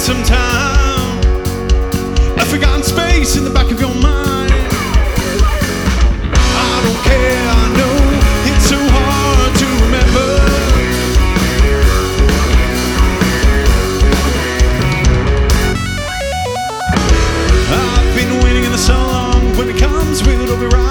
some time, a forgotten space in the back of your mind. I don't care, I know it's so hard to remember. I've been waiting in the so long. When it comes, will it all be right?